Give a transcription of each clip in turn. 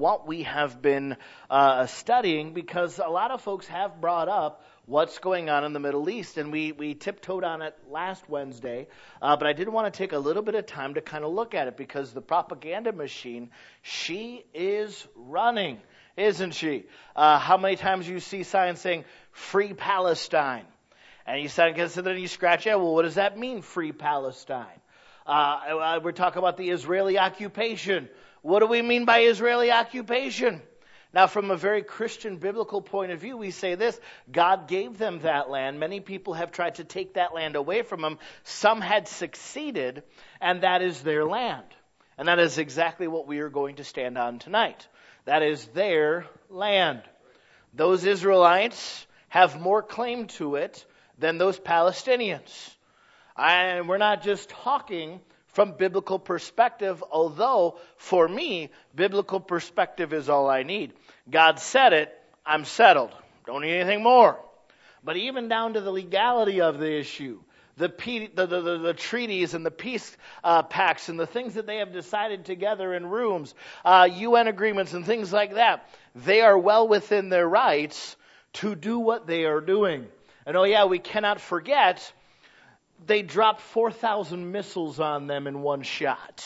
what we have been studying, because a lot of folks have brought up what's going on in the Middle East, and we tiptoed on it last Wednesday, but I did want to take a little bit of time to kind of look at it, because the propaganda machine, she is running, isn't she? How many times you see signs saying, "Free Palestine"? And you sit there and you scratch out, well, what does that mean, Free Palestine? We're talking about the Israeli occupation. What do we mean by Israeli occupation? Now, from a very Christian biblical point of view, we say this: God gave them that land. Many people have tried to take that land away from them. Some had succeeded, and that is their land. And that is exactly what we are going to stand on tonight. That is their land. Those Israelites have more claim to it than those Palestinians. And we're not just talking from biblical perspective, although for me, biblical perspective is all I need. God said it, I'm settled. Don't need anything more. But even down to the legality of the issue, the treaties and the peace pacts and the things that they have decided together in rooms, UN agreements and things like that, they are well within their rights to do what they are doing. And oh yeah, we cannot forget, they dropped 4,000 missiles on them in one shot.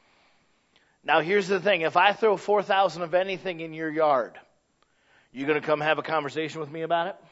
Now here's the thing, if I throw 4,000 of anything in your yard, you going to come have a conversation with me about it?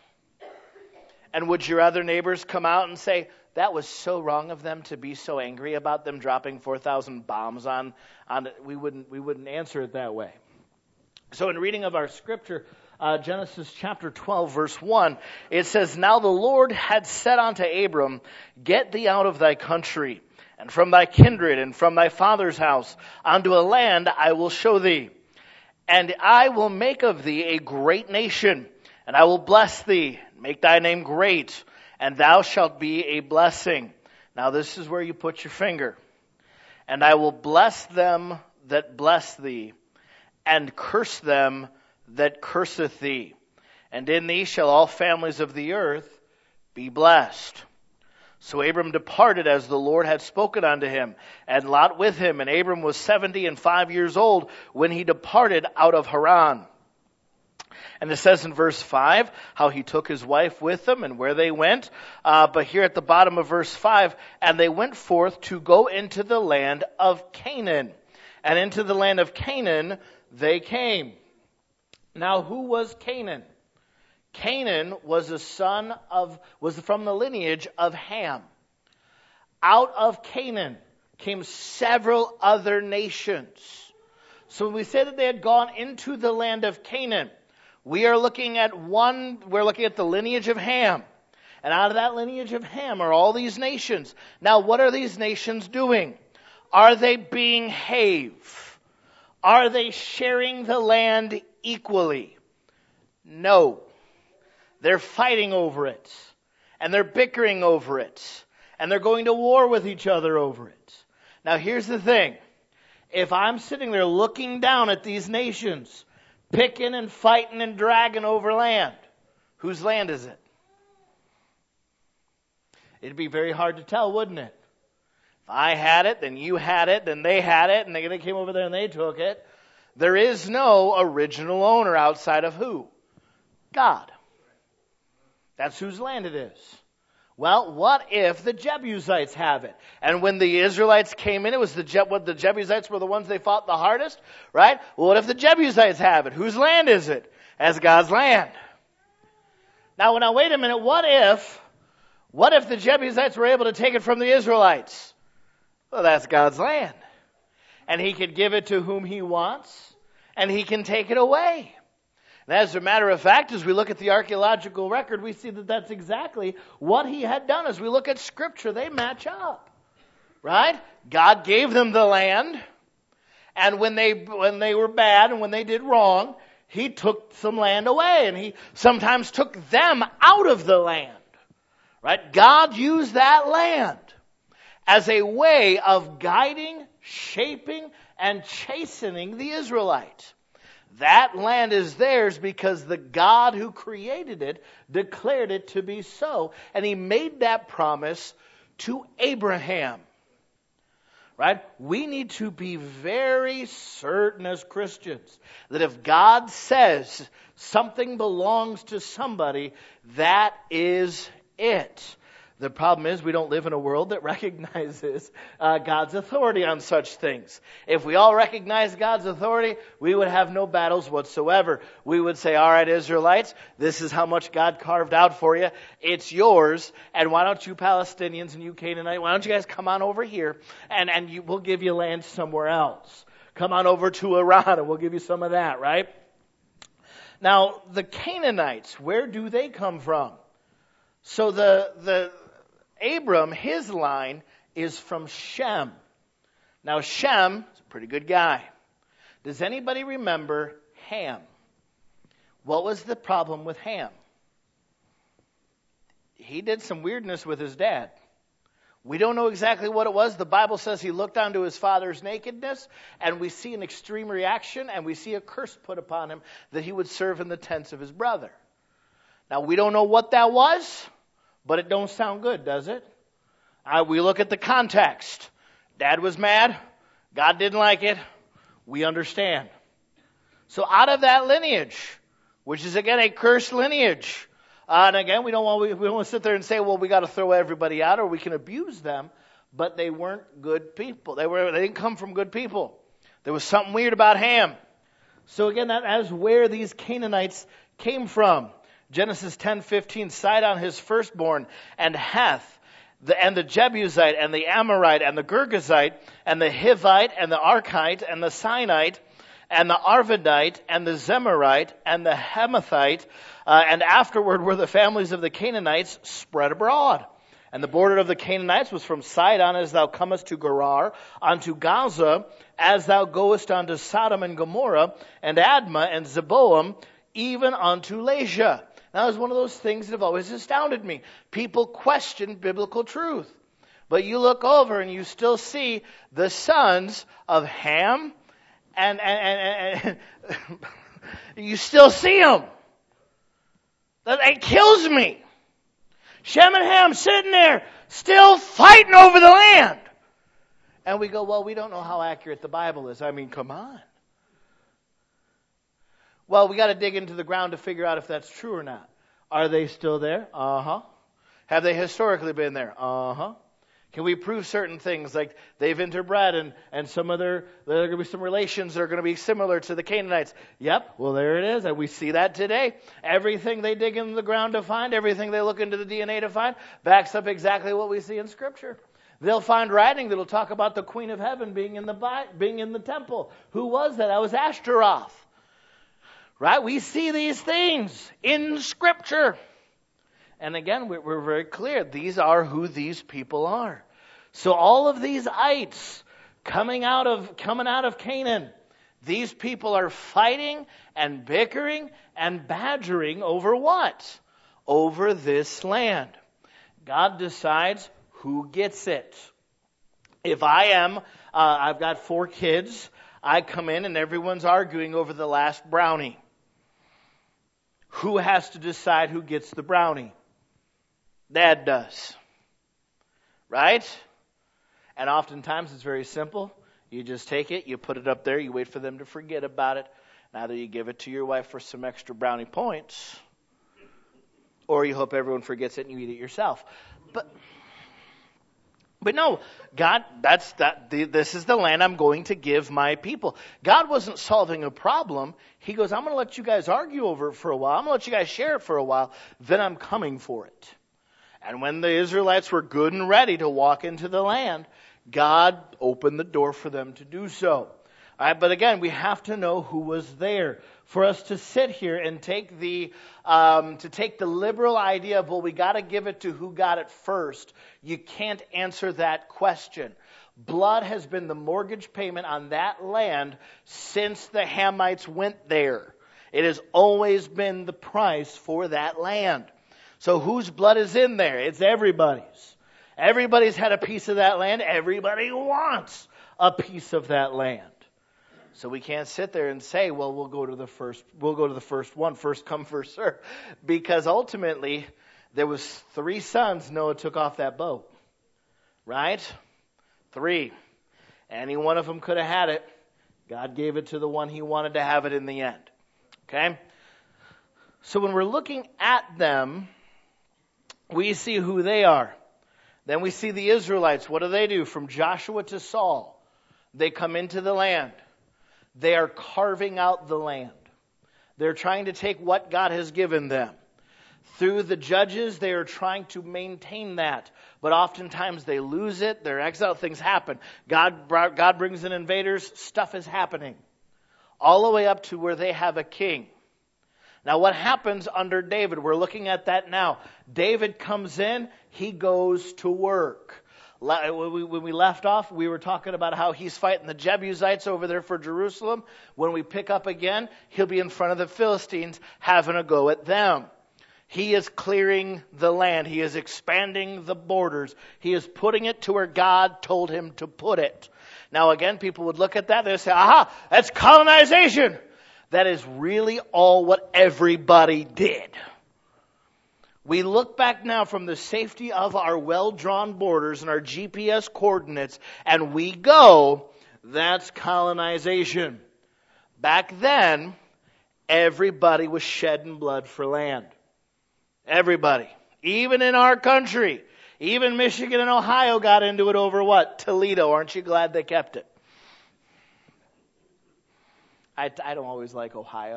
And would your other neighbors come out and say, that was so wrong of them to be so angry about them dropping 4,000 bombs on it? We wouldn't answer it that way. So in reading of our scripture, Genesis chapter 12, verse 1, it says, "Now the Lord had said unto Abram, Get thee out of thy country, and from thy kindred, and from thy father's house, unto a land I will show thee. And I will make of thee a great nation, and I will bless thee, make thy name great, and thou shalt be a blessing." Now this is where you put your finger. "And I will bless them that bless thee, and curse them that curseth thee. And in thee shall all families of the earth be blessed." So Abram departed as the Lord had spoken unto him, and Lot with him. And Abram was 75 years old when he departed out of Haran. And it says in verse 5 how he took his wife with him and where they went. But here at the bottom of verse 5, "And they went forth to go into the land of Canaan. And into the land of Canaan they came." Now, who was Canaan? Canaan was was from the lineage of Ham. Out of Canaan came several other nations. So when we say that they had gone into the land of Canaan, we're looking at the lineage of Ham. And out of that lineage of Ham are all these nations. Now, what are these nations doing? Are they behave? Are they sharing the land equally? No. They're fighting over it. And they're bickering over it. And they're going to war with each other over it. Now here's the thing. If I'm sitting there looking down at these nations, picking and fighting and dragging over land, whose land is it? It'd be very hard to tell, wouldn't it? If I had it, then you had it, then they had it, and they came over there and they took it. There is no original owner outside of who? God. That's whose land it is. Well, what if the Jebusites have it? And when the Israelites came in, it was the Jebusites were the ones they fought the hardest, right? Well, what if the Jebusites have it? Whose land is it? As God's land. Now, wait a minute. What if the Jebusites were able to take it from the Israelites? Well, that's God's land. And He can give it to whom He wants, and He can take it away. And as a matter of fact, as we look at the archaeological record, we see that that's exactly what He had done. As we look at Scripture, they match up. Right? God gave them the land, and when they were bad and when they did wrong, He took some land away, and He sometimes took them out of the land. Right? God used that land as a way of guiding, shaping, and chastening the Israelites. That land is theirs because the God who created it declared it to be so. And He made that promise to Abraham. Right? We need to be very certain as Christians that if God says something belongs to somebody, that is it. The problem is we don't live in a world that recognizes God's authority on such things. If we all recognize God's authority, we would have no battles whatsoever. We would say, all right, Israelites, this is how much God carved out for you. It's yours. And why don't you Palestinians and you Canaanites, why don't you guys come on over here and we'll give you land somewhere else. Come on over to Iran and we'll give you some of that, right? Now, the Canaanites, where do they come from? So the Abram, his line is from Shem. Now Shem is a pretty good guy. Does anybody remember Ham? What was the problem with Ham? He did some weirdness with his dad. We don't know exactly what it was. The Bible says he looked onto his father's nakedness, and we see an extreme reaction, and we see a curse put upon him that he would serve in the tents of his brother. Now we don't know what that was, but it don't sound good, does it? We look at the context. Dad was mad. God didn't like it. We understand. So out of that lineage, which is again a cursed lineage, and again we don't want to sit there and say, well, we got to throw everybody out or we can abuse them. But they weren't good people. They didn't come from good people. There was something weird about Ham. So again, that is where these Canaanites came from. Genesis 10:15, Sidon his firstborn, and Heth, and the Jebusite, and the Amorite, and the Girgazite, and the Hivite, and the Archite, and the Sinite, and the Arvadite, and the Zemarite, and the Hamathite, and afterward were the families of the Canaanites spread abroad. And the border of the Canaanites was from Sidon as thou comest to Gerar, unto Gaza, as thou goest unto Sodom and Gomorrah, and Admah, and Zeboam, even unto Lasha. Now, it's one of those things that have always astounded me. People question biblical truth. But you look over and you still see the sons of Ham, and you still see them. That kills me. Shem and Ham sitting there, still fighting over the land. And we go, well, we don't know how accurate the Bible is. I mean, come on. Well, we got to dig into the ground to figure out if that's true or not. Are they still there? Uh-huh. Have they historically been there? Uh-huh. Can we prove certain things like they've interbred and there are going to be some relations that are going to be similar to the Canaanites? Yep. Well, there it is. And we see that today. Everything they dig into the ground to find, everything they look into the DNA to find, backs up exactly what we see in Scripture. They'll find writing that'll talk about the Queen of Heaven being in the temple. Who was that? That was Ashtaroth. Right? We see these things in Scripture. And again, we're very clear. These are who these people are. So all of these ites coming out of Canaan, these people are fighting and bickering and badgering over what? Over this land. God decides who gets it. If I've got 4 kids, I come in and everyone's arguing over the last brownie. Who has to decide who gets the brownie? Dad does. Right? And oftentimes it's very simple. You just take it, you put it up there, you wait for them to forget about it. And either you give it to your wife for some extra brownie points, or you hope everyone forgets it and you eat it yourself. But no, God, this is the land I'm going to give my people. God wasn't solving a problem. He goes, I'm going to let you guys argue over it for a while. I'm going to let you guys share it for a while. Then I'm coming for it. And when the Israelites were good and ready to walk into the land, God opened the door for them to do so. All right, but again, we have to know who was there. For us to sit here and take the liberal idea of, well, we got to give it to who got it first. You can't answer that question. Blood has been the mortgage payment on that land since the Hamites went there. It has always been the price for that land. So whose blood is in there? It's everybody's. Everybody's had a piece of that land. Everybody wants a piece of that land. So we can't sit there and say, well, we'll go to the first one, first come, first serve. Because ultimately, there was 3 sons Noah took off that boat. Right? 3. Any one of them could have had it. God gave it to the one he wanted to have it in the end. Okay? So when we're looking at them, we see who they are. Then we see the Israelites. What do? From Joshua to Saul, they come into the land. They are carving out the land. They're trying to take what God has given them. Through the judges, they are trying to maintain that. But oftentimes they lose it. They're exiled. Things happen. God brings in invaders. Stuff is happening. All the way up to where they have a king. Now what happens under David? We're looking at that now. David comes in. He goes to work. When we left off, we were talking about how he's fighting the Jebusites over there for Jerusalem. When we pick up again, he'll be in front of the Philistines having a go at them. He is clearing the land. He is expanding the borders. He is putting it to where God told him to put it. Now again, people would look at that. They'll say, aha, that's colonization. That is really all what everybody did. We look back now from the safety of our well-drawn borders and our GPS coordinates, and we go, that's colonization. Back then, everybody was shedding blood for land. Everybody. Even in our country. Even Michigan and Ohio got into it over what? Toledo. Aren't you glad they kept it? I don't always like Ohio.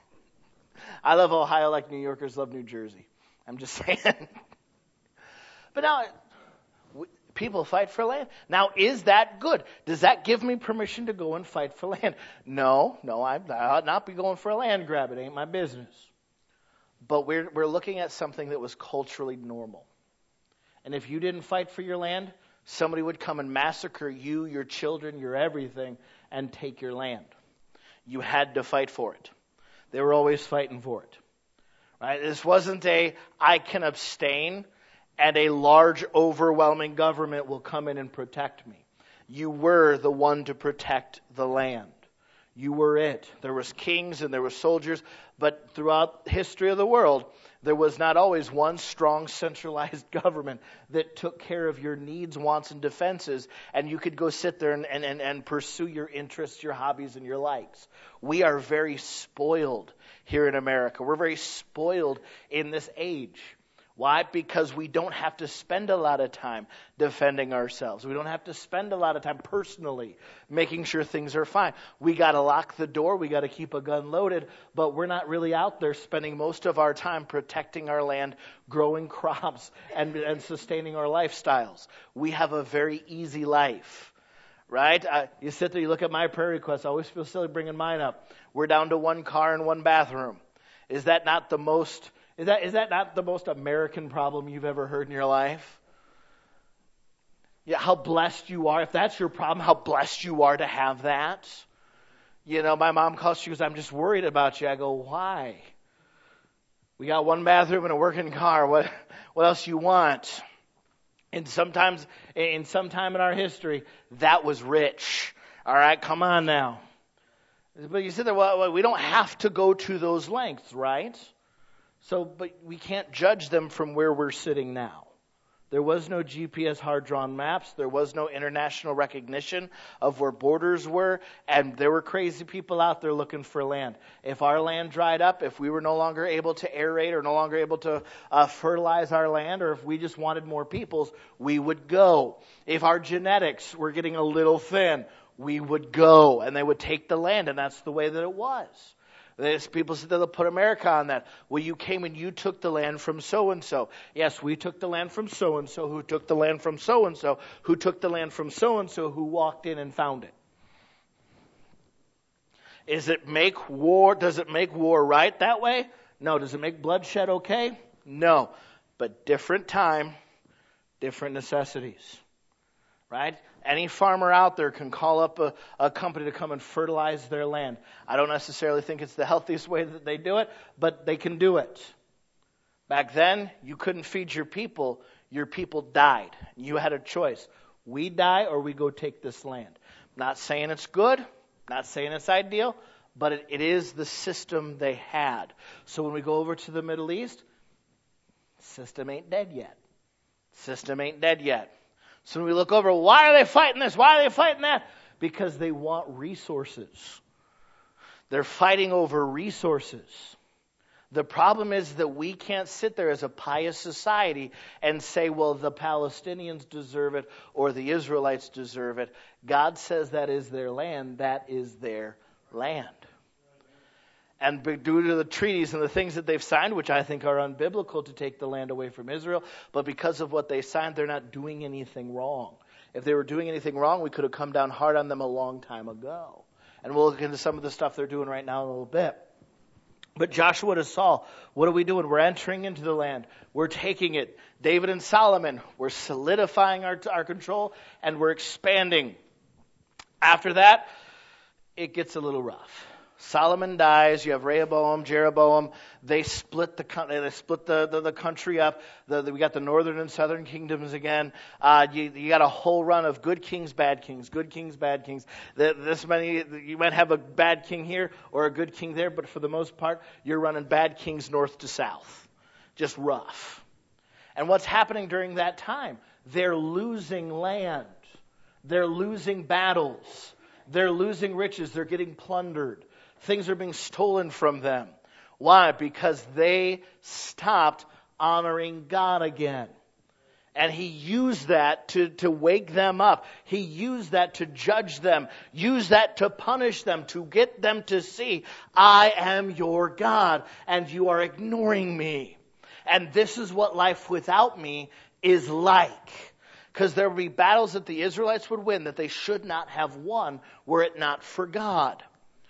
I love Ohio like New Yorkers love New Jersey. I'm just saying. But now, people fight for land. Now, is that good? Does that give me permission to go and fight for land? No, I ought not be going for a land grab. It ain't my business. But we're looking at something that was culturally normal. And if you didn't fight for your land, somebody would come and massacre you, your children, your everything, and take your land. You had to fight for it. They were always fighting for it. Right? This wasn't I can abstain and a large, overwhelming government will come in and protect me. You were the one to protect the land. You were it. There was kings and there were soldiers, but throughout the history of the world, there was not always one strong, centralized government that took care of your needs, wants, and defenses, and you could go sit there and pursue your interests, your hobbies, and your likes. We are very spoiled here in America. We're very spoiled in this age. Why? Because we don't have to spend a lot of time defending ourselves. We don't have to spend a lot of time personally making sure things are fine. We got to lock the door. We got to keep a gun loaded. But we're not really out there spending most of our time protecting our land, growing crops, and sustaining our lifestyles. We have a very easy life. Right? You sit there, you look at my prayer requests. I always feel silly bringing mine up. We're down to one car and one bathroom. Is that not the most American problem you've ever heard in your life? Yeah, how blessed you are. If that's your problem, how blessed you are to have that. You know, my mom calls, she goes, I'm just worried about you. I go, why? We got one bathroom and a working car. What else you want? And sometimes, in some time in our history, that was rich. All right, come on now. But you said that, well, we don't have to go to those lengths, right? So, but we can't judge them from where we're sitting now. There was no GPS hard-drawn maps. There was no international recognition of where borders were. And there were crazy people out there looking for land. If our land dried up, if we were no longer able to aerate or no longer able to fertilize our land, or if we just wanted more peoples, we would go. If our genetics were getting a little thin, we would go. And they would take the land. And that's the way that it was. There's people said they'll put America on that. Well, you came and you took the land from so-and-so. Yes, we took the land from so-and-so, who took the land from so-and-so, who took the land from so-and-so, who walked in and found it. Does it make war right that way? No. Does it make bloodshed okay? No. But different time, different necessities. Right? Any farmer out there can call up a company to come and fertilize their land. I don't necessarily think it's the healthiest way that they do it, but they can do it. Back then, you couldn't feed your people. Your people died. You had a choice. We die or we go take this land. Not saying it's good, not saying it's ideal, but it is the system they had. So when we go over to the Middle East, system ain't dead yet. System ain't dead yet. So when we look over, why are they fighting this? Why are they fighting that? Because they want resources. They're fighting over resources. The problem is that we can't sit there as a pious society and say, well, the Palestinians deserve it or the Israelites deserve it. God says that is their land. That is their land. And due to the treaties and the things that they've signed, which I think are unbiblical to take the land away from Israel, but because of what they signed, they're not doing anything wrong. If they were doing anything wrong, we could have come down hard on them a long time ago. And we'll look into some of the stuff they're doing right now in a little bit. But Joshua to Saul, what are we doing? We're entering into the land. We're taking it. David and Solomon, we're solidifying our control and we're expanding. After that, it gets a little rough. Solomon dies. You have Rehoboam, Jeroboam. They split the country up. We got the northern and southern kingdoms again. You got a whole run of good kings, bad kings, good kings, bad kings. You might have a bad king here or a good king there, but for the most part, you're running bad kings north to south. Just rough. And what's happening during that time? They're losing land. They're losing battles. They're losing riches. They're getting plundered. Things are being stolen from them. Why? Because they stopped honoring God again. And he used that to wake them up. He used that to judge them. Used that to punish them, to get them to see, I am your God, and you are ignoring me. And this is what life without me is like. Because there would be battles that the Israelites would win that they should not have won were it not for God.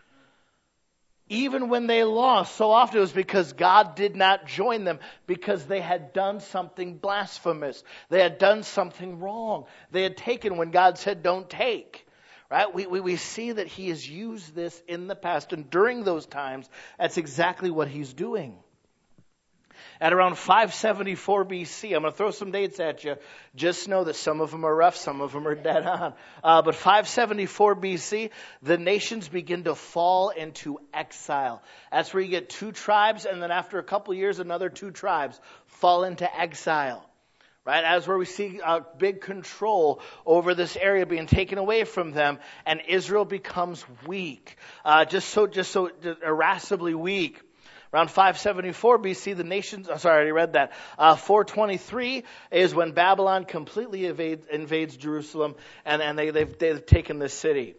Even when they lost, so often it was because God did not join them, because they had done something blasphemous. They had done something wrong. They had taken when God said don't take. Right? We see that he has used this in the past, and during those times, that's exactly what he's doing. At around 574 BC, I'm going to throw some dates at you. Just know that some of them are rough, some of them are dead on. But 574 BC, the nations begin to fall into exile. That's where you get 2 tribes, and then after a couple years, another 2 tribes fall into exile. Right? That's where we see a big control over this area being taken away from them, and Israel becomes weak. Just so irascibly weak. Around 574 BC, the nations, I already read that. 423 is when Babylon completely invades Jerusalem, and they've taken this city.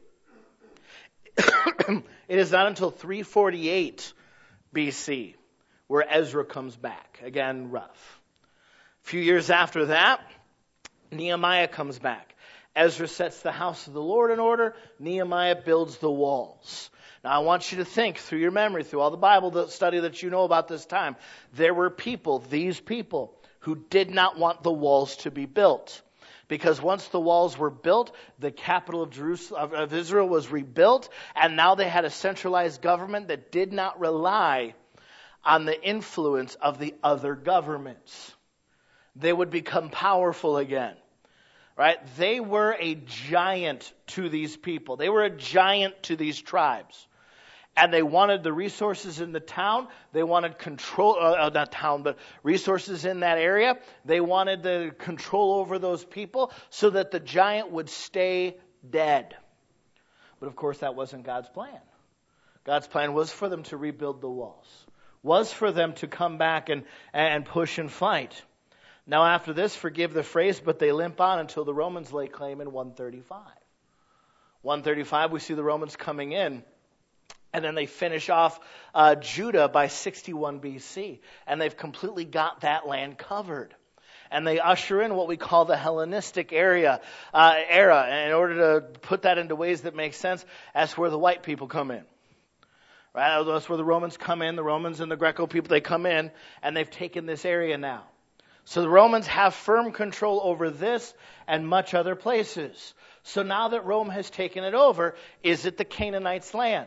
It is not until 348 BC where Ezra comes back. Again, rough. A few years after that, Nehemiah comes back. Ezra sets the house of the Lord in order. Nehemiah builds the walls. Now, I want you to think through your memory, through all the Bible study that you know about this time. There were these people, who did not want the walls to be built. Because once the walls were built, the capital of Jerusalem, of Israel was rebuilt, and now they had a centralized government that did not rely on the influence of the other governments. They would become powerful again. Right? They were a giant to these people. They were a giant to these tribes. And they wanted the resources in the town. They wanted control, not town, but resources in that area. They wanted the control over those people so that the giant would stay dead. But of course, that wasn't God's plan. God's plan was for them to rebuild the walls. Was for them to come back and push and fight. Now after this, forgive the phrase, but they limp on until the Romans lay claim in 135. 135, we see the Romans coming in. And then they finish off Judah by 61 BC. And they've completely got that land covered. And they usher in what we call the Hellenistic era. And in order to put that into ways that make sense, that's where the white people come in. Right? That's where the Romans come in. The Romans and the Greco people, they come in. And they've taken this area now. So the Romans have firm control over this and much other places. So now that Rome has taken it over, is it the Canaanites' land?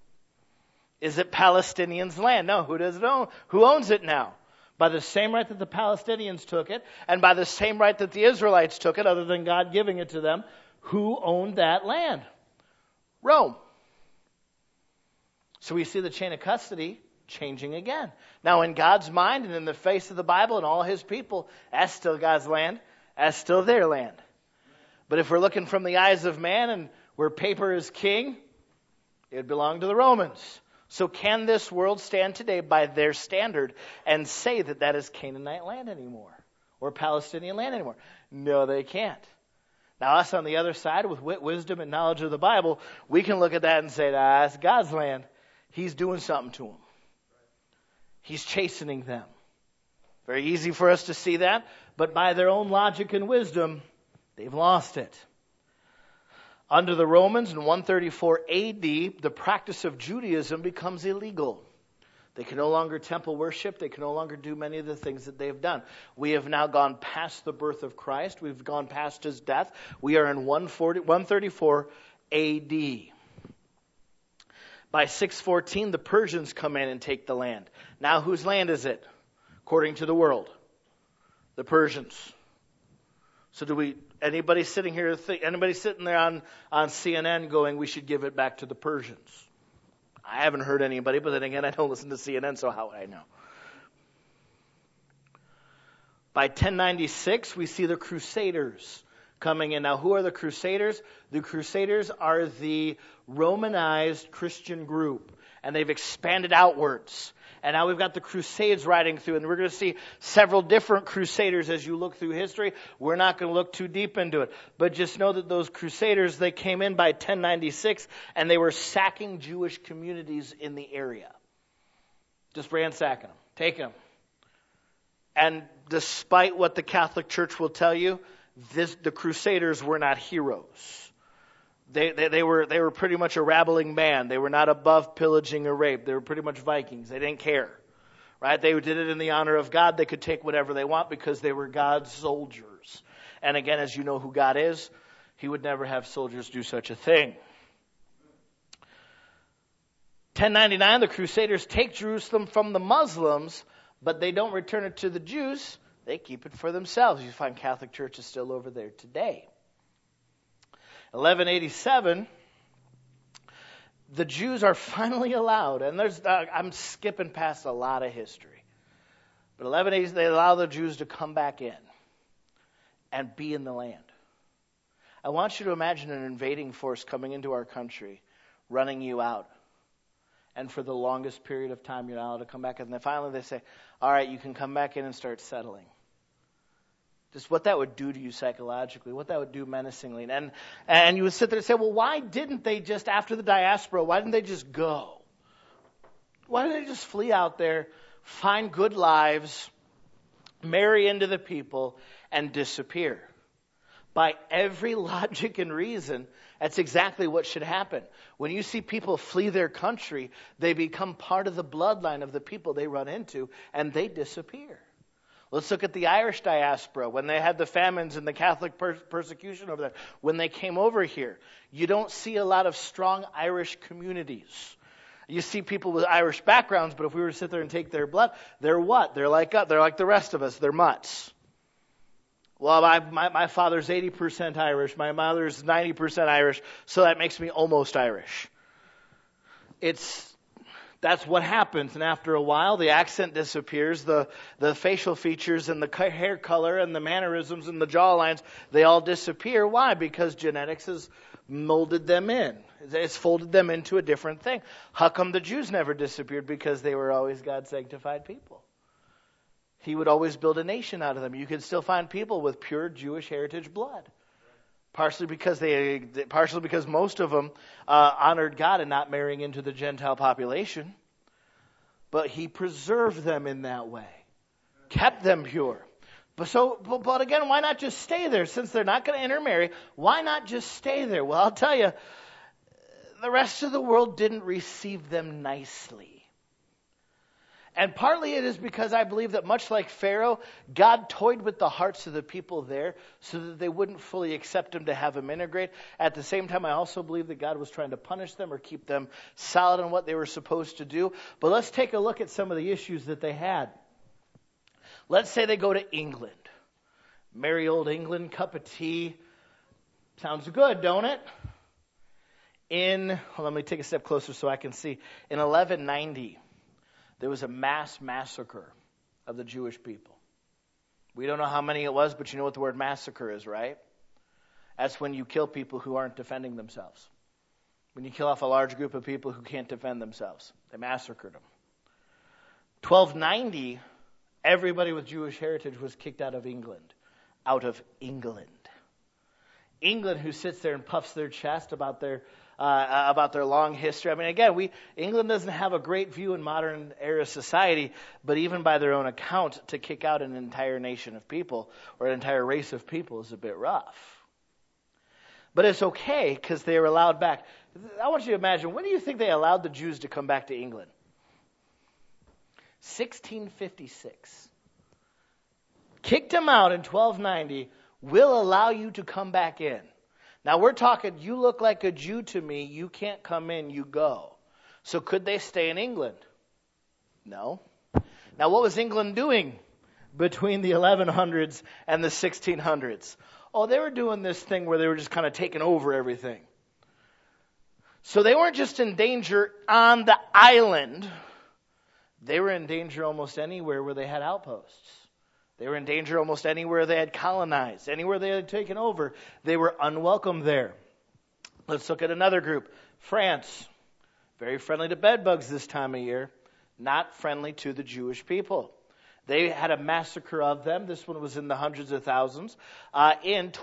Is it Palestinians' land? No, who does it own? Who owns it now? By the same right that the Palestinians took it, and by the same right that the Israelites took it, other than God giving it to them, who owned that land? Rome. So we see the chain of custody changing again. Now in God's mind and in the face of the Bible and all his people, that's still God's land. That's still their land. But if we're looking from the eyes of man and where paper is king, it belonged to the Romans. So can this world stand today by their standard and say that that is Canaanite land anymore or Palestinian land anymore? No, they can't. Now us on the other side with wisdom and knowledge of the Bible, we can look at that and say, that's God's land. He's doing something to them. He's chastening them. Very easy for us to see that, but by their own logic and wisdom, they've lost it. Under the Romans in 134 AD, the practice of Judaism becomes illegal. They can no longer temple worship. They can no longer do many of the things that they've done. We have now gone past the birth of Christ. We've gone past his death. We are in 134 AD. By 614, the Persians come in and take the land. Now whose land is it? According to the world, the Persians. So anybody sitting here, anybody sitting there on CNN going, we should give it back to the Persians? I haven't heard anybody, but then again, I don't listen to CNN, so how would I know? By 1096, we see the Crusaders coming in. Now, who are the Crusaders? The Crusaders are the Romanized Christian group, and they've expanded outwards. And now we've got the Crusades riding through, and we're going to see several different Crusaders as you look through history. We're not going to look too deep into it. But just know that those Crusaders, they came in by 1096, and they were sacking Jewish communities in the area. Just ransacking them, taking them. And despite what the Catholic Church will tell you, the Crusaders were not heroes. They were pretty much a rabbling band. They were not above pillaging or rape. They were pretty much Vikings. They didn't care. Right? They did it in the honor of God. They could take whatever they want because they were God's soldiers. And again, as you know who God is, he would never have soldiers do such a thing. 1099, the Crusaders take Jerusalem from the Muslims, but they don't return it to the Jews. They keep it for themselves. You find Catholic churches still over there today. 1187, the Jews are finally allowed, and I'm skipping past a lot of history, but 1180, they allow the Jews to come back in and be in the land. I want you to imagine an invading force coming into our country, running you out, and for the longest period of time you're not allowed to come back in. And then finally they say, all right, you can come back in and start settling. Just what that would do to you psychologically, what that would do menacingly. And you would sit there and say, well, why didn't they just, after the diaspora, why didn't they just go? Why didn't they just flee out there, find good lives, marry into the people, and disappear? By every logic and reason, that's exactly what should happen. When you see people flee their country, they become part of the bloodline of the people they run into, and they disappear. Let's look at the Irish diaspora when they had the famines and the Catholic persecution over there. When they came over here, you don't see a lot of strong Irish communities. You see people with Irish backgrounds, but if we were to sit there and take their blood, they're what? They're like us. They're like the rest of us. They're mutts. Well, my father's 80% Irish. My mother's 90% Irish, so that makes me almost Irish. That's what happens, and after a while, the accent disappears, the facial features and the hair color and the mannerisms and the jawlines, they all disappear. Why? Because genetics has molded them in. It's folded them into a different thing. How come the Jews never disappeared? Because they were always God's sanctified people. He would always build a nation out of them. You could still find people with pure Jewish heritage blood. Partially because most of them honored God and not marrying into the Gentile population. But he preserved them in that way. Kept them pure. But again, why not just stay there? Since they're not going to intermarry, why not just stay there? Well, I'll tell you, the rest of the world didn't receive them nicely. And partly it is because I believe that much like Pharaoh, God toyed with the hearts of the people there so that they wouldn't fully accept him to have him integrate. At the same time, I also believe that God was trying to punish them or keep them solid on what they were supposed to do. But let's take a look at some of the issues that they had. Let's say they go to England. Merry old England, cup of tea. Sounds good, don't it? Let me take a step closer so I can see. In 1190... there was a mass massacre of the Jewish people. We don't know how many it was, but you know what the word massacre is, right? That's when you kill people who aren't defending themselves. When you kill off a large group of people who can't defend themselves. They massacred them. 1290, everybody with Jewish heritage was kicked out of England. Out of England. England, who sits there and puffs their chest about their long history. I mean, again, England doesn't have a great view in modern era society, but even by their own account, to kick out an entire nation of people or an entire race of people is a bit rough. But it's okay because they were allowed back. I want you to imagine, when do you think they allowed the Jews to come back to England? 1656. Kicked them out in 1290. Will allow you to come back in. Now we're talking, you look like a Jew to me, you can't come in, you go. So could they stay in England? No. Now what was England doing between the 1100s and the 1600s? Oh, they were doing this thing where they were just kind of taking over everything. So they weren't just in danger on the island. They were in danger almost anywhere where they had outposts. They were in danger almost anywhere they had colonized, anywhere they had taken over. They were unwelcome there. Let's look at another group. France. Very friendly to bedbugs this time of year. Not friendly to the Jewish people. They had a massacre of them. This one was in the hundreds of thousands. In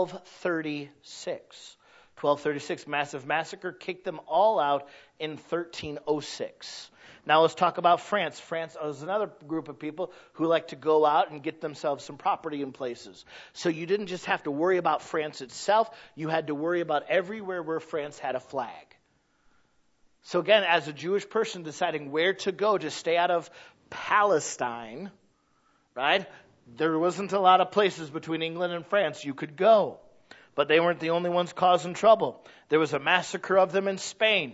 1236. 1236, massive massacre. Kicked them all out in 1306. Now let's talk about France. France is another group of people who like to go out and get themselves some property in places. So you didn't just have to worry about France itself. You had to worry about everywhere where France had a flag. So again, as a Jewish person deciding where to go to stay out of Palestine, right? There wasn't a lot of places between England and France you could go. But they weren't the only ones causing trouble. There was a massacre of them in Spain,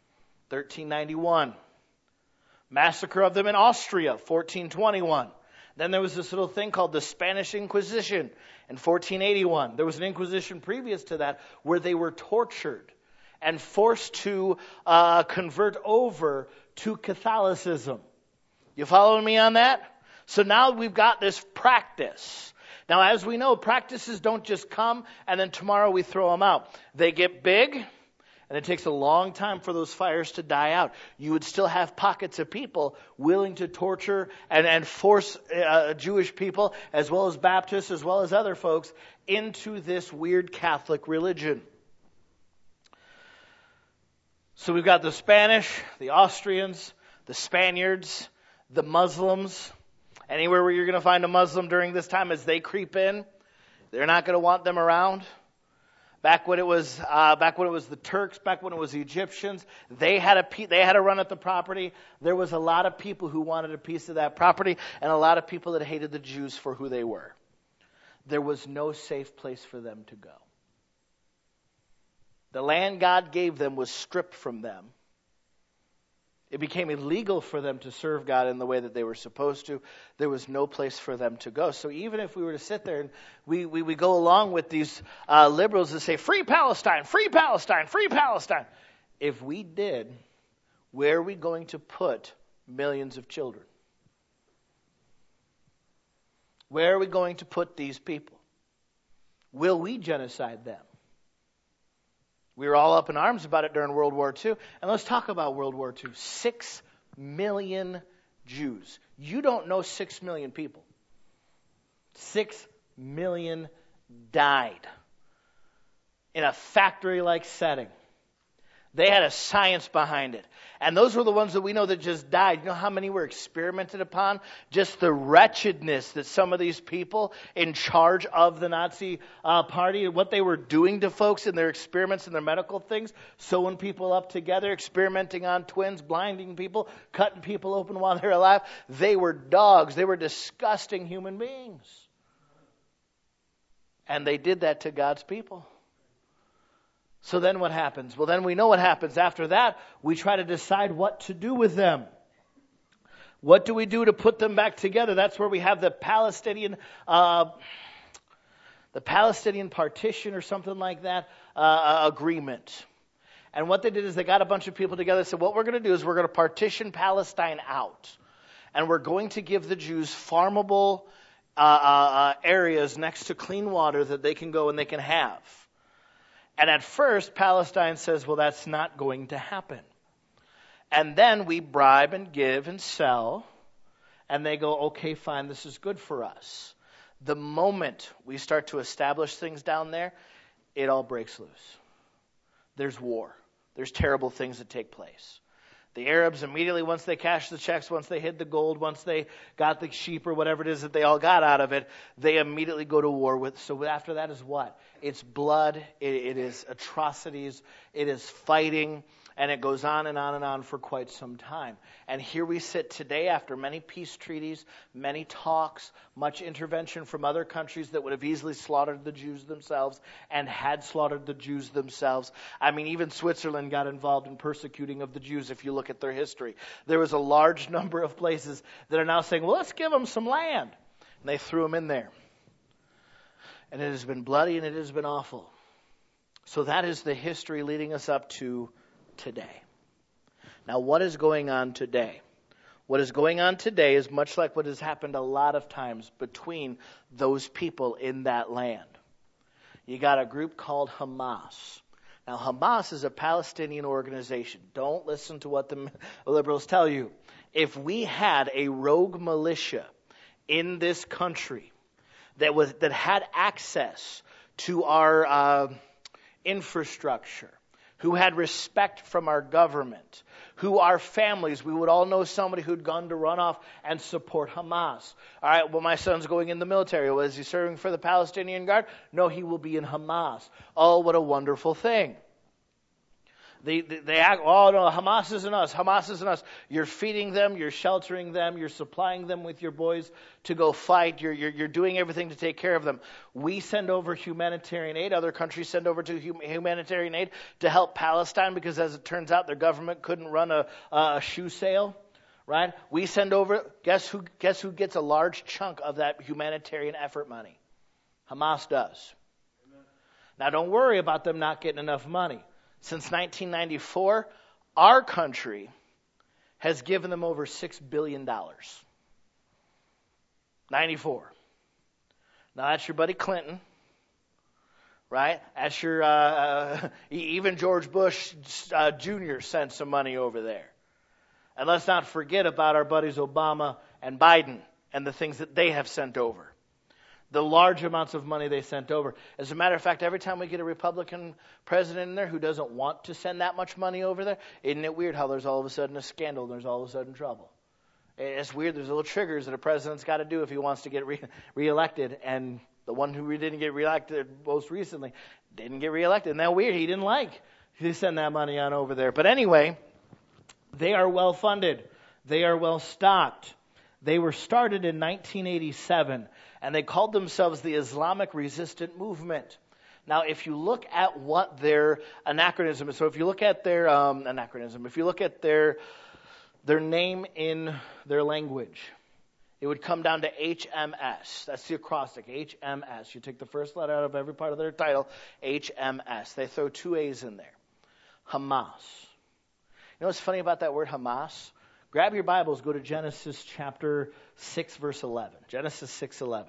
1391. Massacre of them in Austria, 1421. Then there was this little thing called the Spanish Inquisition in 1481. There was an Inquisition previous to that where they were tortured and forced to convert over to Catholicism. You following me on that? So now we've got this practice. Now, as we know, practices don't just come and then tomorrow we throw them out. They get big. And it takes a long time for those fires to die out. You would still have pockets of people willing to torture and force Jewish people, as well as Baptists, as well as other folks, into this weird Catholic religion. So we've got the Spanish, the Austrians, the Spaniards, the Muslims. Anywhere where you're going to find a Muslim during this time as they creep in, they're not going to want them around. Back when it was the Turks, back when it was the Egyptians, they had a run at the property. There was a lot of people who wanted a piece of that property, and a lot of people that hated the Jews for who they were. There was no safe place for them to go. The land God gave them was stripped from them. It became illegal for them to serve God in the way that they were supposed to. There was no place for them to go. So even if we were to sit there and we go along with these liberals that say, free Palestine, free Palestine, free Palestine. If we did, where are we going to put millions of children? Where are we going to put these people? Will we genocide them? We were all up in arms about it during World War II. And let's talk about World War II. 6 million Jews. You don't know 6 million people. 6 million died in a factory-like setting. They had a science behind it. And those were the ones that we know that just died. You know how many were experimented upon? Just the wretchedness that some of these people in charge of the Nazi party, what they were doing to folks in their experiments and their medical things, sewing people up together, experimenting on twins, blinding people, cutting people open while they're alive. They were dogs. They were disgusting human beings. And they did that to God's people. So then what happens? Well, then we know what happens. After that, we try to decide what to do with them. What do we do to put them back together? That's where we have the Palestinian partition or something like that agreement. And what they did is they got a bunch of people together and said, what we're going to do is we're going to partition Palestine out. And we're going to give the Jews farmable areas next to clean water that they can go and they can have. And at first, Palestine says, well, that's not going to happen. And then we bribe and give and sell, and they go, okay, fine, this is good for us. The moment we start to establish things down there, it all breaks loose. There's war. There's terrible things that take place. The Arabs immediately, once they cashed the checks, once they hid the gold, once they got the sheep or whatever it is that they all got out of it, they immediately go to war with. So after that is what? It's blood, it is atrocities, it is fighting, and it goes on and on and on for quite some time. And here we sit today after many peace treaties, many talks, much intervention from other countries that would have easily slaughtered the Jews themselves and had slaughtered the Jews themselves. I mean, even Switzerland got involved in persecuting of the Jews if you look at their history. There was a large number of places that are now saying, well, let's give them some land. And they threw them in there. And it has been bloody and it has been awful. So that is the history leading us up to today. Now, what is going on today? What is going on today is much like what has happened a lot of times between those people in that land. You got a group called Hamas. Now, Hamas is a Palestinian organization. Don't listen to what the liberals tell you. If we had a rogue militia in this country that had access to our infrastructure, who had respect from our government, who our families, we would all know somebody who'd gone to run off and support Hamas. All right, well, my son's going in the military. Well, is he serving for the Palestinian Guard? No, he will be in Hamas. Oh, what a wonderful thing. They act, oh no, Hamas isn't us, Hamas isn't us. You're feeding them, you're sheltering them, you're supplying them with your boys to go fight, you're doing everything to take care of them. We send over humanitarian aid, other countries send over to humanitarian aid to help Palestine because as it turns out their government couldn't run a shoe sale, right? We send over, guess who gets a large chunk of that humanitarian effort money? Hamas does. Amen. Now don't worry about them not getting enough money. Since 1994, our country has given them over $6 billion. 94. Now that's your buddy Clinton, right? That's your, even George Bush Jr. sent some money over there. And let's not forget about our buddies Obama and Biden and the things that they have sent over. The large amounts of money they sent over. As a matter of fact, every time we get a Republican president in there who doesn't want to send that much money over there, isn't it weird how there's all of a sudden a scandal and there's all of a sudden trouble? It's weird. There's little triggers that a president's got to do if he wants to get reelected. And the one who didn't get reelected most recently didn't get reelected. Isn't that weird? He didn't like to send that money on over there. But anyway, they are well funded. They are well stocked. They were started in 1987. And they called themselves the Islamic Resistant Movement. Now, if you look at what their anachronism is, so if you look at their if you look at their name in their language, it would come down to HMS. That's the acrostic, HMS. You take the first letter out of every part of their title, HMS. They throw two A's in there. Hamas. You know what's funny about that word Hamas? Grab your Bibles, go to Genesis chapter 6, verse 11. Genesis 6:11.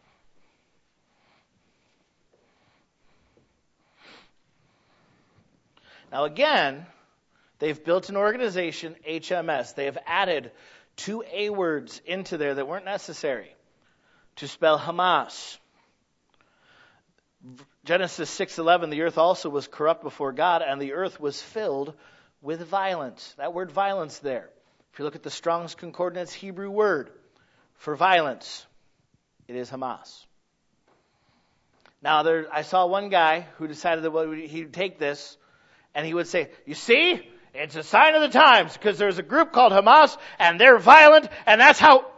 Now again, they've built an organization, HMS. They have added two A words into there that weren't necessary to spell Hamas. Genesis 6:11, the earth also was corrupt before God, and the earth was filled with violence. That word violence there. If you look at the Strong's Concordance Hebrew word for violence, it is Hamas. Now, I saw one guy who decided that he would take this and he would say, you see, it's a sign of the times because there's a group called Hamas and they're violent and that's how...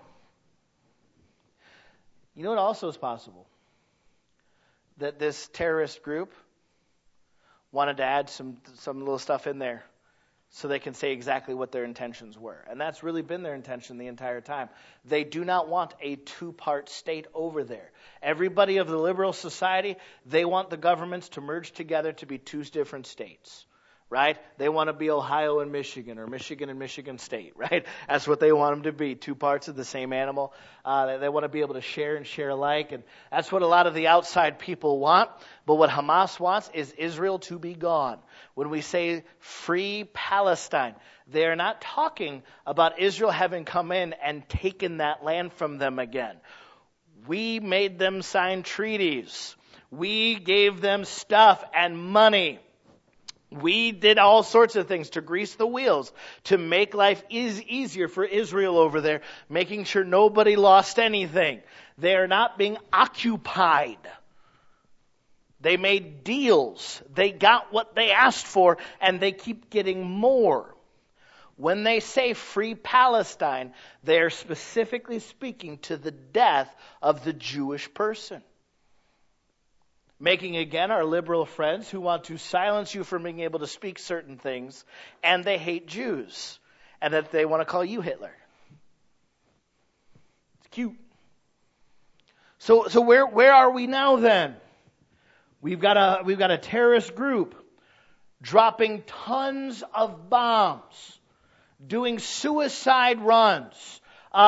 You know what also is possible? That this terrorist group wanted to add some little stuff in there so they can say exactly what their intentions were. And that's really been their intention the entire time. They do not want a two-part state over there. Everybody of the liberal society, they want the governments to merge together to be two different states. right? They want to be Ohio and Michigan, or Michigan and Michigan State, right? That's what they want them to be, two parts of the same animal. They want to be able to share and share alike, and that's what a lot of the outside people want. But what Hamas wants is Israel to be gone. When we say free Palestine, they are not talking about Israel having come in and taken that land from them again. We made them sign treaties. We gave them stuff and money. We did all sorts of things to grease the wheels, to make life easier for Israel over there, making sure nobody lost anything. They are not being occupied. They made deals. They got what they asked for, and they keep getting more. When they say free Palestine, they are specifically speaking to the death of the Jewish person. Making again our liberal friends who want to silence you from being able to speak certain things, and they hate Jews, and that they want to call you Hitler. It's cute. So where are we now then? We've got a terrorist group dropping tons of bombs, doing suicide runs,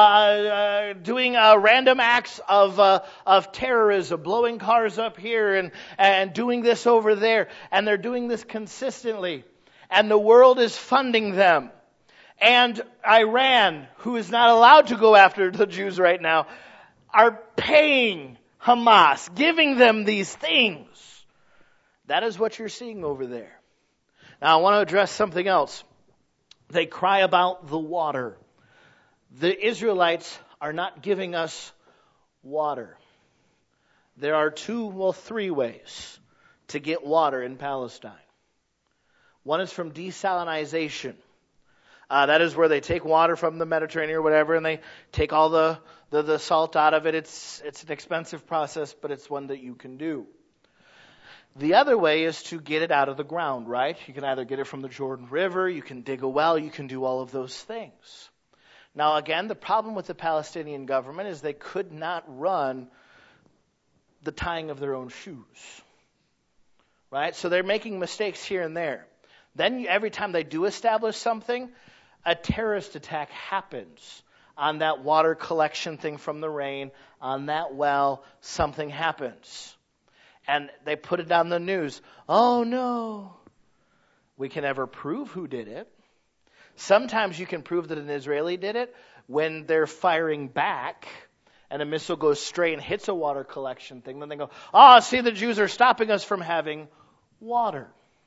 doing random acts of terrorism, blowing cars up here and doing this over there, and they're doing this consistently, and the world is funding them. And Iran, who is not allowed to go after the Jews right now, are paying Hamas, giving them these things. That is what you're seeing over there. Now I want to address something else. They cry about the water. The Israelites are not giving us water. There are three ways to get water in Palestine. One is from desalinization. That is where they take water from the Mediterranean or whatever, and they take all the salt out of it. It's an expensive process, but it's one that you can do. The other way is to get it out of the ground, right? You can either get it from the Jordan River, you can dig a well, you can do all of those things. Now again, the problem with the Palestinian government is they could not run the tying of their own shoes. Right? So they're making mistakes here and there. Then every time they do establish something, a terrorist attack happens on that water collection thing from the rain, on that well, something happens. And they put it on the news. Oh no. We can never prove who did it. Sometimes you can prove that an Israeli did it when they're firing back and a missile goes straight and hits a water collection thing. Then they go, see, the Jews are stopping us from having water.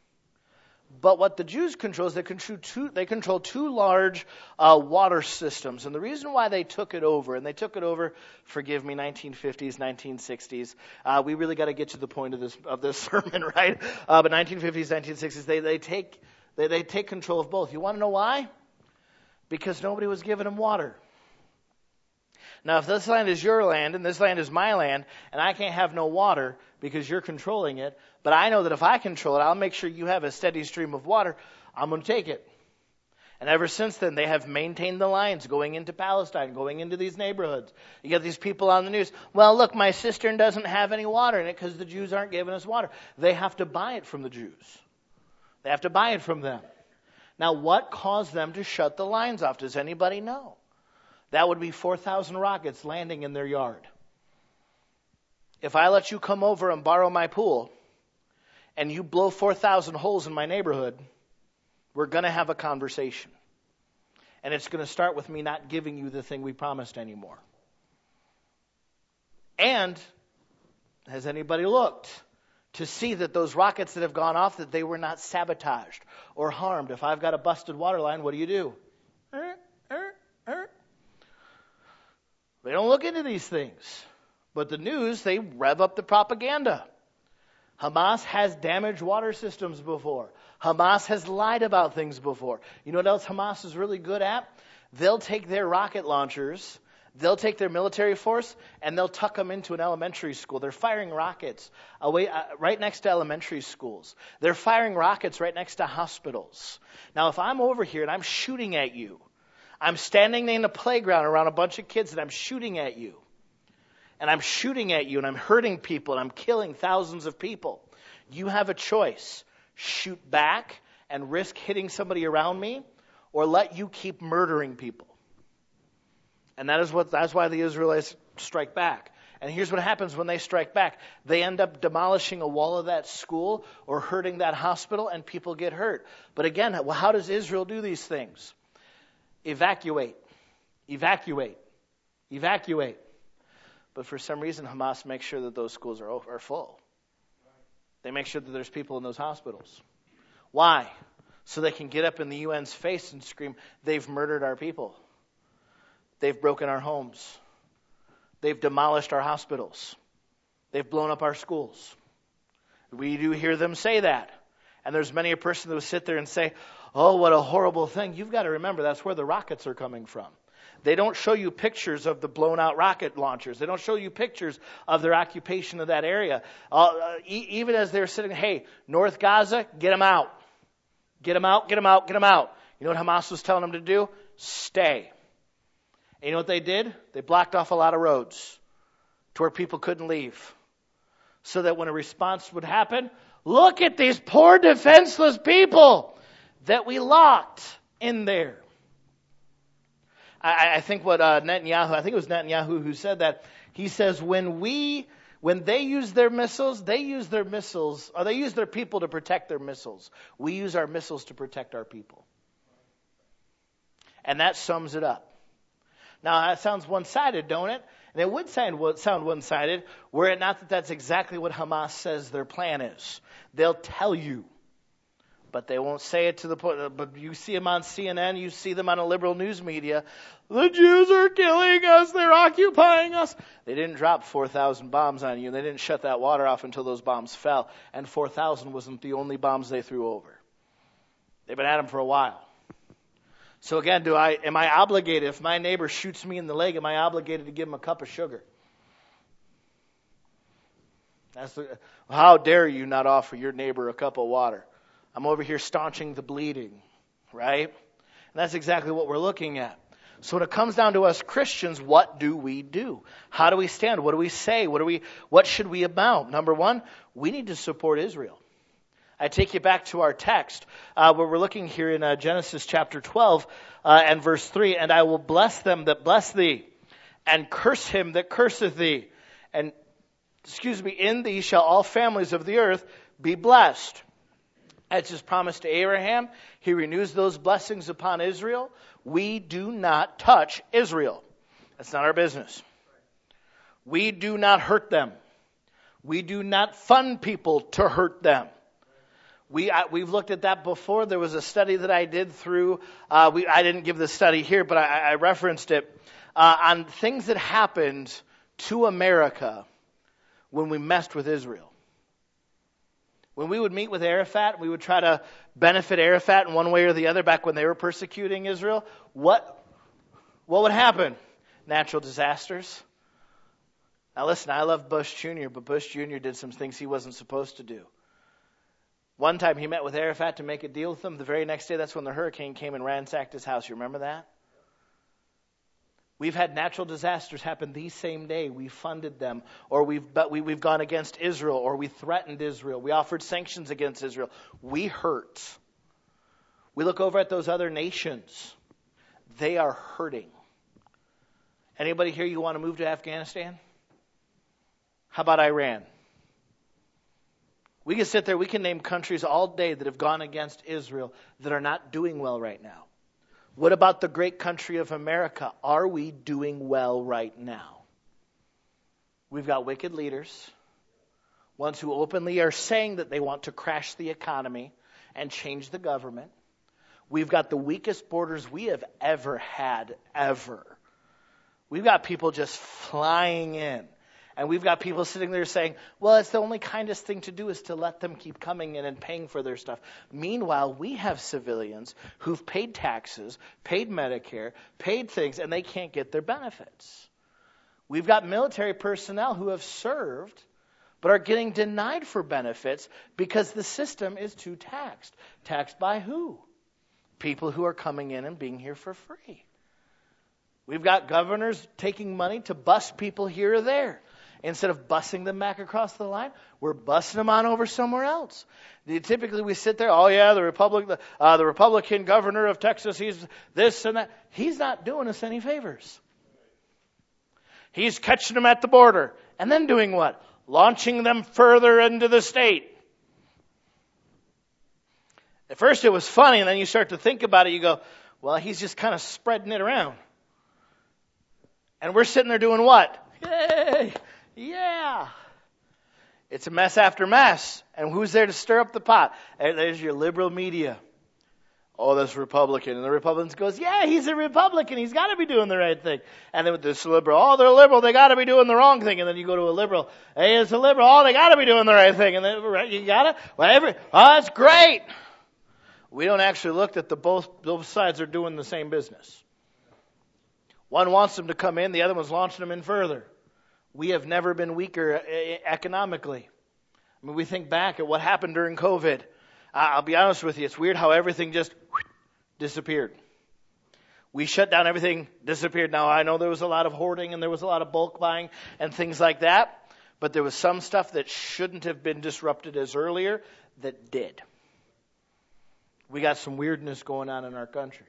But what the Jews control is they control two large water systems. And the reason why they took it over, and they took it over, forgive me, 1950s, 1960s. We really got to get to the point of this sermon, right? But 1950s, 1960s, they take control of both. You want to know why? Because nobody was giving them water. Now, if this land is your land and this land is my land, and I can't have no water because you're controlling it, but I know that if I control it, I'll make sure you have a steady stream of water, I'm going to take it. And ever since then, they have maintained the lines going into Palestine, going into these neighborhoods. You get these people on the news. Well, look, my cistern doesn't have any water in it because the Jews aren't giving us water. They have to buy it from the Jews. They have to buy it from them. Now, what caused them to shut the lines off? Does anybody know? That would be 4,000 rockets landing in their yard. If I let you come over and borrow my pool, and you blow 4,000 holes in my neighborhood, we're going to have a conversation. And it's going to start with me not giving you the thing we promised anymore. And has anybody looked to see that those rockets that have gone off, that they were not sabotaged or harmed? If I've got a busted water line, what do? They don't look into these things. But the news, they rev up the propaganda. Hamas has damaged water systems before. Hamas has lied about things before. You know what else Hamas is really good at? They'll take their rocket launchers, they'll take their military force, and they'll tuck them into an elementary school. They're firing rockets right next to elementary schools. They're firing rockets right next to hospitals. Now, if I'm over here and I'm shooting at you, I'm standing in a playground around a bunch of kids and I'm shooting at you. And I'm shooting at you and I'm hurting people and I'm killing thousands of people. You have a choice. Shoot back and risk hitting somebody around me, or let you keep murdering people. And that's why the Israelites strike back. And here's what happens when they strike back. They end up demolishing a wall of that school or hurting that hospital, and people get hurt. But again, how does Israel do these things? Evacuate. Evacuate. Evacuate. But for some reason, Hamas makes sure that those schools are full. They make sure that there's people in those hospitals. Why? So they can get up in the UN's face and scream, they've murdered our people. They've broken our homes. They've demolished our hospitals. They've blown up our schools. We do hear them say that. And there's many a person that will sit there and say, oh, what a horrible thing. You've got to remember that's where the rockets are coming from. They don't show you pictures of the blown out rocket launchers. They don't show you pictures of their occupation of that area. Even as they're sitting, hey, North Gaza, get them out. Get them out, get them out, get them out. You know what Hamas was telling them to do? Stay. And you know what they did? They blocked off a lot of roads to where people couldn't leave. So that when a response would happen, look at these poor defenseless people that we locked in there. I think what Netanyahu, I think it was Netanyahu who said that. He says when they use their missiles, they use their people to protect their missiles. We use our missiles to protect our people. And that sums it up. Now, that sounds one-sided, don't it? And it would sound one-sided were it not that that's exactly what Hamas says their plan is. They'll tell you, but they won't say it to the point. But you see them on CNN, you see them on a liberal news media. The Jews are killing us. They're occupying us. They didn't drop 4,000 bombs on you. They didn't shut that water off until those bombs fell. And 4,000 wasn't the only bombs they threw over. They've been at them for a while. So again, am I obligated, if my neighbor shoots me in the leg, am I obligated to give him a cup of sugar? How dare you not offer your neighbor a cup of water? I'm over here staunching the bleeding, right? And that's exactly what we're looking at. So when it comes down to us Christians, what do we do? How do we stand? What do we say? What should we about? Number one, we need to support Israel. I take you back to our text, where we're looking here in Genesis chapter 12 and verse 3. And I will bless them that bless thee, and curse him that curseth thee. And, in thee shall all families of the earth be blessed. As his promise to Abraham, he renews those blessings upon Israel. We do not touch Israel. That's not our business. We do not hurt them. We do not fund people to hurt them. We've looked at that before. There was a study that I did through, I didn't give the study here, but I referenced it, on things that happened to America when we messed with Israel. When we would meet with Arafat, we would try to benefit Arafat in one way or the other back when they were persecuting Israel. What would happen? Natural disasters. Now listen, I love Bush Jr., but Bush Jr. did some things he wasn't supposed to do. One time he met with Arafat to make a deal with him. The very next day, that's when the hurricane came and ransacked his house. You remember that? We've had natural disasters happen the same day. We funded them, or we've gone against Israel, or we threatened Israel. We offered sanctions against Israel. We hurt. We look over at those other nations. They are hurting. Anybody here you want to move to Afghanistan? How about Iran? We can sit there, we can name countries all day that have gone against Israel that are not doing well right now. What about the great country of America? Are we doing well right now? We've got wicked leaders, ones who openly are saying that they want to crash the economy and change the government. We've got the weakest borders we have ever had, ever. We've got people just flying in. And we've got people sitting there saying, well, it's the only kindest thing to do is to let them keep coming in and paying for their stuff. Meanwhile, we have civilians who've paid taxes, paid Medicare, paid things, and they can't get their benefits. We've got military personnel who have served but are getting denied for benefits because the system is too taxed. Taxed by who? People who are coming in and being here for free. We've got governors taking money to bus people here or there. instead of busing them back across the line, we're busing them on over somewhere else. Typically we sit there, oh yeah, the Republican governor of Texas, he's this and that. He's not doing us any favors. He's catching them at the border. And then doing what? Launching them further into the state. At first it was funny, and then you start to think about it, you go, well, he's just kind of spreading it around. And we're sitting there doing what? Yay! Yeah! It's a mess after mess. And who's there to stir up the pot? There's your liberal media. Oh, that's Republican. And the Republicans goes, yeah, he's a Republican. He's got to be doing the right thing. And then with this liberal, oh, they're liberal. They got to be doing the wrong thing. And then you go to a liberal. Hey, it's a liberal. Oh, they got to be doing the right thing. And then you got to, whatever. Oh, that's great. We don't actually look at both sides are doing the same business. One wants them to come in. The other one's launching them in further. We have never been weaker economically. I mean, we think back at what happened during COVID. I'll be honest with you. It's weird how everything just disappeared. We shut down everything, disappeared. Now, I know there was a lot of hoarding and there was a lot of bulk buying and things like that. But there was some stuff that shouldn't have been disrupted as earlier that did. We got some weirdness going on in our country.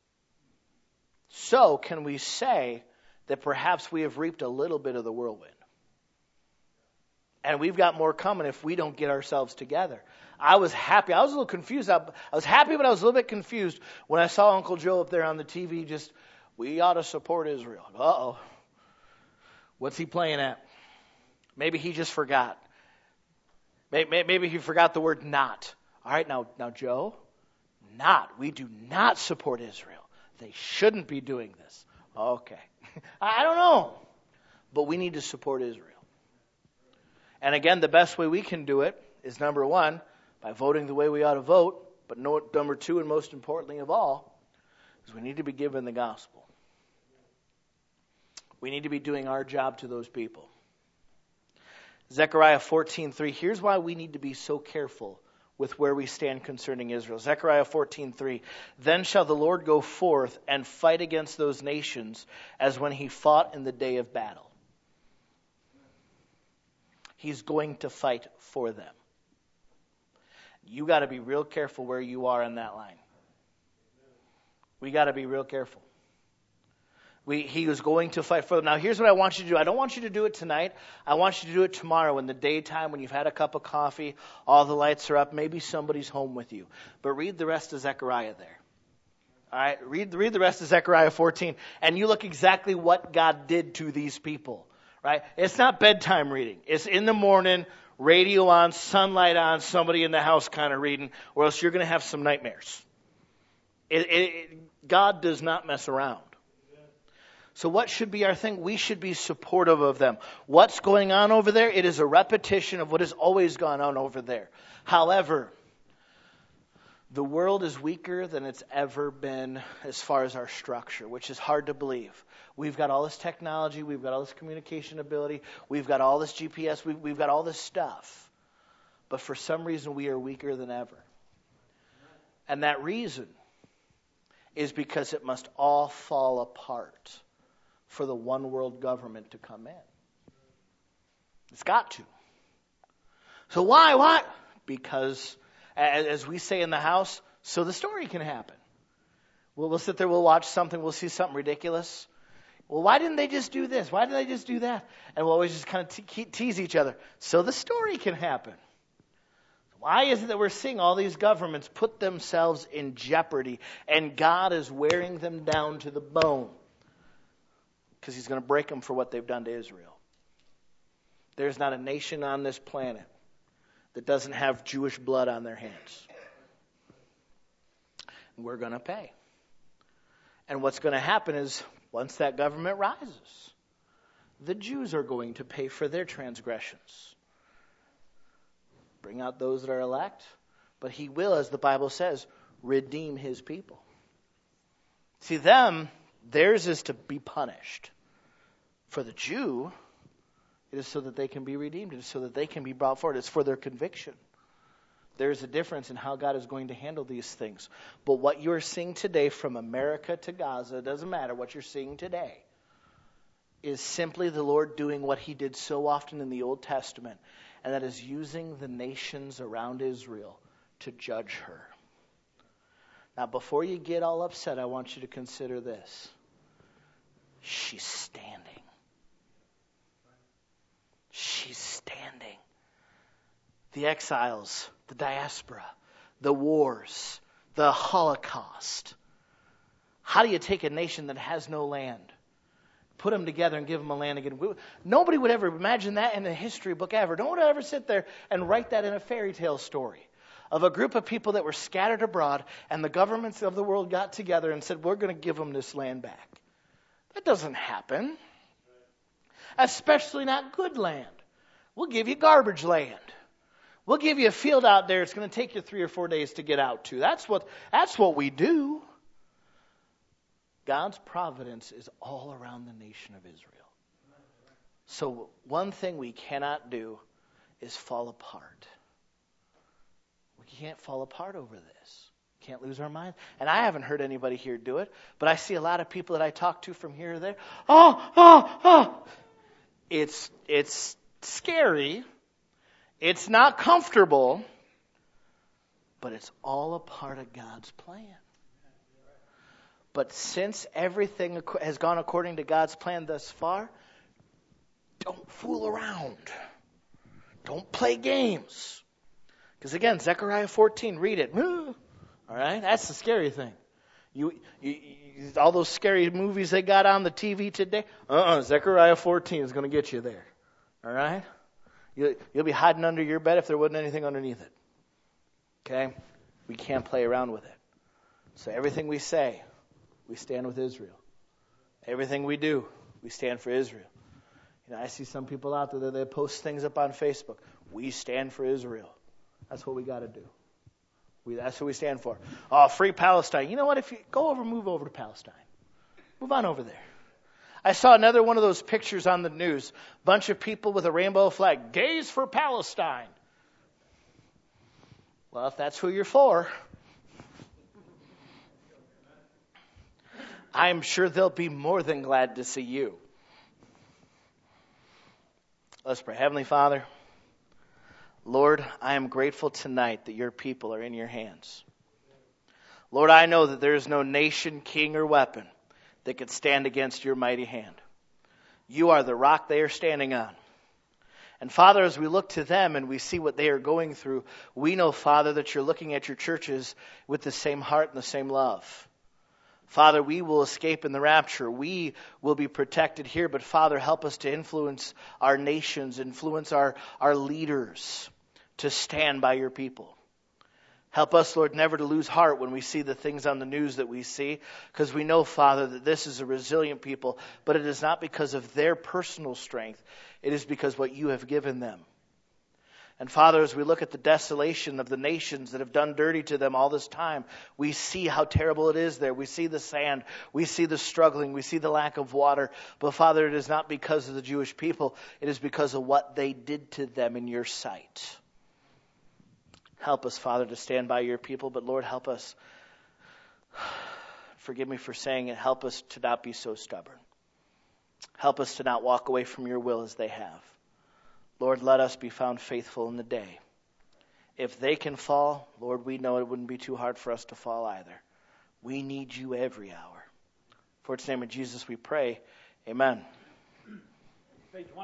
So, can we say that perhaps we have reaped a little bit of the whirlwind? And we've got more coming if we don't get ourselves together. I was happy. I was a little confused. I was happy, but I was a little bit confused when I saw Uncle Joe up there on the TV just, we ought to support Israel. Uh-oh. What's he playing at? Maybe he just forgot. Maybe he forgot the word not. All right, now Joe, not. We do not support Israel. They shouldn't be doing this. Okay. I don't know. But we need to support Israel. And again, the best way we can do it is, number one, by voting the way we ought to vote. But number two, and most importantly of all, is we need to be giving the gospel. We need to be doing our job to those people. Zechariah 14:3. Here's why we need to be so careful with where we stand concerning Israel. Zechariah 14:3. Then shall the Lord go forth and fight against those nations as when he fought in the day of battle. He's going to fight for them. You got to be real careful where you are in that line. We got to be real careful. He was going to fight for them. Now, here's what I want you to do. I don't want you to do it tonight. I want you to do it tomorrow in the daytime when you've had a cup of coffee, all the lights are up, maybe somebody's home with you. But read the rest of Zechariah there. All right? Read the rest of Zechariah 14, and you look exactly what God did to these people. Right? It's not bedtime reading. It's in the morning, radio on, sunlight on, somebody in the house kind of reading, or else you're going to have some nightmares. God does not mess around. So what should be our thing? We should be supportive of them. What's going on over there? It is a repetition of what has always gone on over there. However, the world is weaker than it's ever been as far as our structure, which is hard to believe. We've got all this technology. We've got all this communication ability. We've got all this GPS. We've got all this stuff. But for some reason, we are weaker than ever. And that reason is because it must all fall apart for the one world government to come in. It's got to. So why? Because, as we say in the house, so the story can happen. We'll sit there, we'll watch something, we'll see something ridiculous. Well, why didn't they just do this? Why didn't they just do that? And we'll always just kind of tease each other. So the story can happen. Why is it that we're seeing all these governments put themselves in jeopardy and God is wearing them down to the bone? Because he's going to break them for what they've done to Israel. There's not a nation on this planet that doesn't have Jewish blood on their hands. We're going to pay. And what's going to happen is, once that government rises, the Jews are going to pay for their transgressions. Bring out those that are elect, but he will, as the Bible says, redeem his people. See, theirs is to be punished. For the Jew, it is so that they can be redeemed. It is so that they can be brought forward. It's for their conviction. There is a difference in how God is going to handle these things. But what you're seeing today from America to Gaza, it doesn't matter what you're seeing today. is simply the Lord doing what he did so often in the Old Testament, and that is using the nations around Israel to judge her. Now, before you get all upset, I want you to consider this. She's standing. She's standing. The exiles, the diaspora, the wars, the Holocaust. How do you take a nation that has no land, put them together and give them a land again? Nobody would ever imagine that in a history book ever. No one would ever sit there and write that in a fairy tale story of a group of people that were scattered abroad and the governments of the world got together and said, we're going to give them this land back. That doesn't happen. Especially not good land. We'll give you garbage land. We'll give you a field out there. It's going to take you 3 or 4 days to get out to. That's what we do. God's providence is all around the nation of Israel. So one thing we cannot do is fall apart. We can't fall apart over this. Can't lose our mind. And I haven't heard anybody here do it, but I see a lot of people that I talk to from here or there. It's scary. It's not comfortable, but it's all a part of God's plan. But since everything has gone according to God's plan thus far, don't fool around. Don't play games. Because again, Zechariah 14, read it. All right, that's the scary thing. You all those scary movies they got on the TV today. Zechariah 14 is going to get you there. All right, you'll be hiding under your bed if there wasn't anything underneath it. Okay, we can't play around with it. So everything we say, we stand with Israel. Everything we do, we stand for Israel. I see some people out there that they post things up on Facebook. We stand for Israel. That's what we got to do. That's what we stand for. Oh, free Palestine. You know what? If you move over to Palestine. Move on over there. I saw another one of those pictures on the news. Bunch of people with a rainbow flag. Gays for Palestine. Well, if that's who you're for, I'm sure they'll be more than glad to see you. Let's pray. Heavenly Father, Lord, I am grateful tonight that your people are in your hands. Lord, I know that there is no nation, king, or weapon that could stand against your mighty hand. You are the rock they are standing on. And Father, as we look to them and we see what they are going through, we know, Father, that you're looking at your churches with the same heart and the same love. Father, we will escape in the rapture. We will be protected here. But Father, help us to influence our nations, influence our leaders to stand by your people. Help us, Lord, never to lose heart when we see the things on the news that we see, because we know, Father, that this is a resilient people, but it is not because of their personal strength. It is because what you have given them. And Father, as we look at the desolation of the nations that have done dirty to them all this time, we see how terrible it is there. We see the sand. We see the struggling. We see the lack of water. But Father, it is not because of the Jewish people. It is because of what they did to them in your sight. Help us, Father, to stand by your people. But Lord, help us. Forgive me for saying it. Help us to not be so stubborn. Help us to not walk away from your will as they have. Lord, let us be found faithful in the day. If they can fall, Lord, we know it wouldn't be too hard for us to fall either. We need you every hour. For its name of Jesus we pray. Amen.